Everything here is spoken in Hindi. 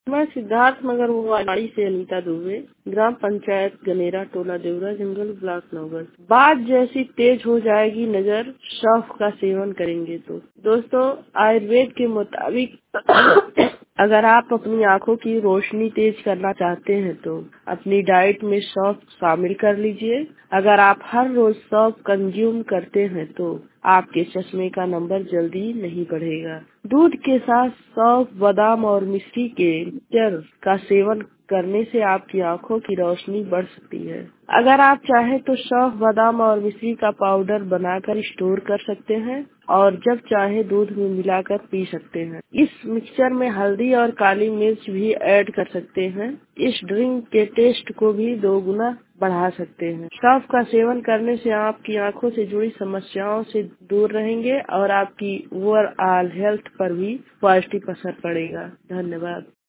मैं सिद्धार्थ मगर वाड़ी से अनीता दुबे, ग्राम पंचायत गनेरा, टोला देवरा, जंगल, ब्लॉक नवगढ़। बात जैसी तेज हो जाएगी नजर, सौंफ का सेवन करेंगे तो। दोस्तों, आयुर्वेद के मुताबिक अगर आप अपनी आंखों की रोशनी तेज करना चाहते हैं तो अपनी डाइट में सौंफ शामिल कर लीजिए। अगर आप हर रोज सौंफ कंज्यूम करते हैं तो आपके चश्मे का नंबर जल्दी नहीं बढ़ेगा। दूध के साथ सौंफ, बादाम और मिश्री के मिक्सचर का सेवन करने से आपकी आंखों की रोशनी बढ़ सकती है। अगर आप चाहें तो सौंफ, बादाम और मिश्री का पाउडर बनाकर स्टोर कर सकते हैं और जब चाहे दूध में मिलाकर पी सकते हैं। इस मिक्सचर में हल्दी और काली मिर्च भी ऐड कर सकते हैं। इस ड्रिंक के टेस्ट को भी 2 गुना बढ़ा सकते हैं। सौंफ का सेवन करने से आपकी आंखों से जुड़ी समस्याओं से दूर रहेंगे और आपकी ओवरऑल हेल्थ पर भी पॉजिटिव असर पड़ेगा। धन्यवाद।